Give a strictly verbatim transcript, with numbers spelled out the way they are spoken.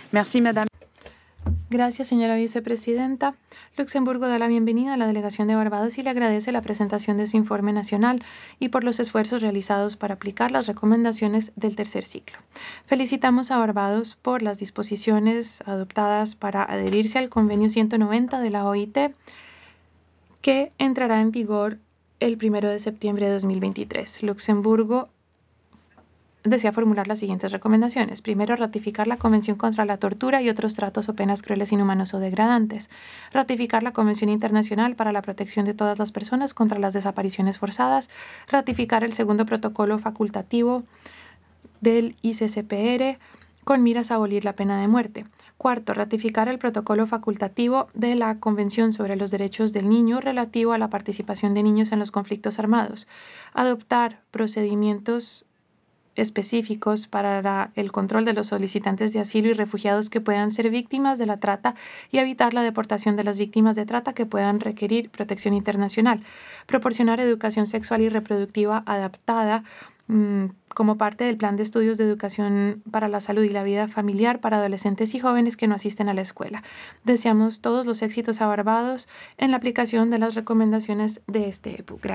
Merci, Madame. Gracias, señora vicepresidenta. Luxemburgo da la bienvenida a la delegación de Barbados y le agradece la presentación de su informe nacional y por los esfuerzos realizados para aplicar las recomendaciones del tercer ciclo. Felicitamos a Barbados por las disposiciones adoptadas para adherirse al convenio ciento noventa de la O I T, que entrará en vigor el primero de septiembre de dos mil veintitrés. Luxemburgo desea formular las siguientes recomendaciones. Primero, ratificar la Convención contra la Tortura y otros tratos o penas crueles, inhumanos o degradantes. Ratificar la Convención Internacional para la Protección de todas las personas contra las desapariciones forzadas. Ratificar el segundo protocolo facultativo del I C C P R con miras a abolir la pena de muerte. Cuarto, ratificar el protocolo facultativo de la Convención sobre los Derechos del Niño relativo a la participación de niños en los conflictos armados. Adoptar procedimientos específicos para el control de los solicitantes de asilo y refugiados que puedan ser víctimas de la trata y evitar la deportación de las víctimas de trata que puedan requerir protección internacional. Proporcionar educación sexual y reproductiva adaptada mmm, como parte del plan de estudios de educación para la salud y la vida familiar para adolescentes y jóvenes que no asisten a la escuela. Deseamos todos los éxitos a Barbados en la aplicación de las recomendaciones de este E P U. Gracias.